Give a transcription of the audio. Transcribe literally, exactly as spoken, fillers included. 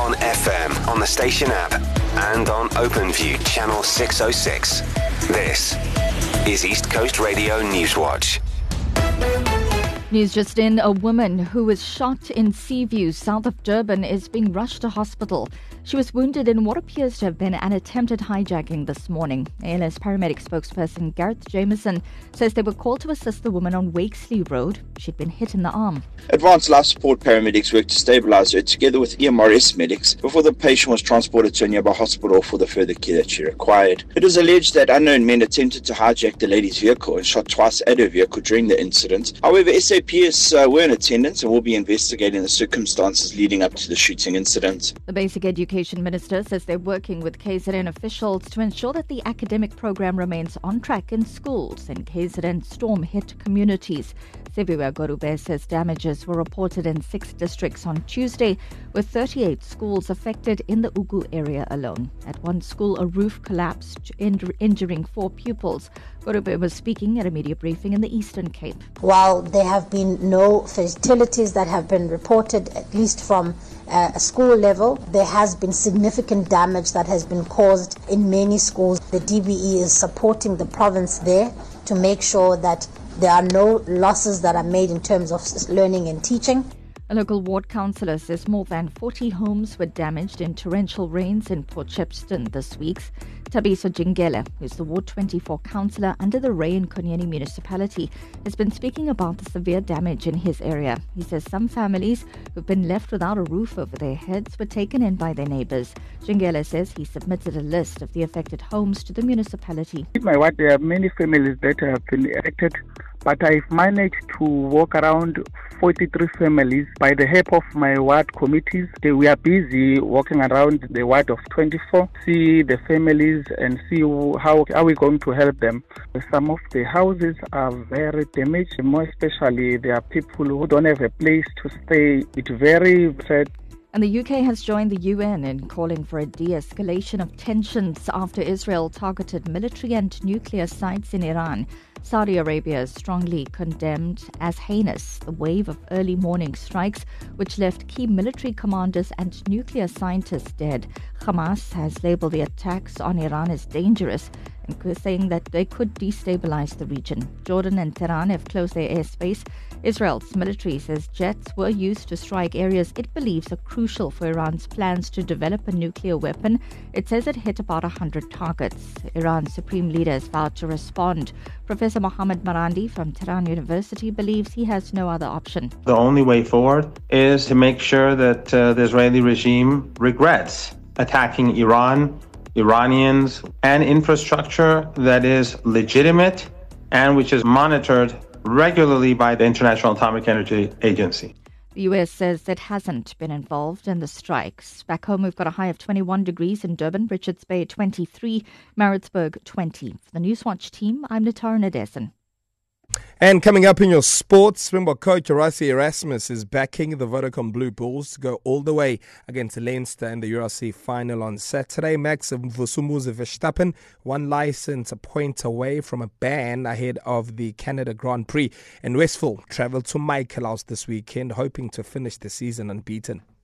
on F M, on the station app, and on OpenView channel six oh six. This is East Coast Radio Newswatch. News just in, a woman who was shot in Seaview, south of Durban, is being rushed to hospital. She was wounded in what appears to have been an attempted hijacking this morning. A L S paramedic spokesperson Gareth Jameson says they were called to assist the woman on Wakesley Road. She'd been hit in the arm. Advanced life support paramedics worked to stabilise her together with E M R S medics before the patient was transported to a nearby hospital for the further care that she required. It is alleged that unknown men attempted to hijack the lady's vehicle and shot twice at her vehicle during the incident. However, S A P S uh, were in attendance and will be investigating the circumstances leading up to the shooting incident. The Basic Education Minister says they're working with K Z N officials to ensure that the academic program remains on track in schools in K Z N storm-hit communities. Siviwe Gorube says damages were reported in six districts on Tuesday, with thirty-eight schools affected in the Ugu area alone. At one school, a roof collapsed, inj- injuring four pupils. Gorube was speaking at a media briefing in the Eastern Cape. While there have been no fatalities that have been reported, at least from uh, a school level, there has been significant damage that has been caused in many schools. The D B E is supporting the province there to make sure that there are no losses that are made in terms of learning and teaching. A local ward councillor says more than forty homes were damaged in torrential rains in Port Shepstone this week. Tabiso Jingele, who's the Ward twenty-four councillor under the Ray and Konyeni municipality, has been speaking about the severe damage in his area. He says some families who've been left without a roof over their heads were taken in by their neighbours. Jingele says he submitted a list of the affected homes to the municipality. In my ward, there are many families that have been affected, but I've managed to walk around forty-three families by the help of my ward committees. We are busy walking around the ward of twenty-four, see the families and see how are we going to help them. Some of the houses are very damaged, more especially there are people who don't have a place to stay. It's very sad. And the U K has joined the U N in calling for a de-escalation of tensions after Israel targeted military and nuclear sites in Iran. Saudi Arabia has strongly condemned as heinous the wave of early morning strikes which left key military commanders and nuclear scientists dead. Hamas has labelled the attacks on Iran as dangerous and saying that they could destabilize the region. Jordan and Tehran have closed their airspace. Israel's military says jets were used to strike areas it believes are crucial for Iran's plans to develop a nuclear weapon. It says it hit about one hundred targets. Iran's supreme leader has vowed to respond. Professor Mohammad Marandi from Tehran University believes he has no other option. The only way forward is to make sure that uh, the Israeli regime regrets attacking Iran, Iranians, and infrastructure that is legitimate and which is monitored regularly by the International Atomic Energy Agency. The U S says it hasn't been involved in the strikes. Back home, we've got a high of twenty-one degrees in Durban, Richards Bay twenty-three, Maritzburg twenty. For the Newswatch team, I'm Natara Nadesan. And coming up in your sports, Springbok coach Rassie Erasmus is backing the Vodacom Blue Bulls to go all the way against Leinster in the U R C final on Saturday. Max Mvusumuzi Verstappen, one license a point away from a ban ahead of the Canada Grand Prix. And Westville travelled to Michaelhouse this weekend, hoping to finish the season unbeaten.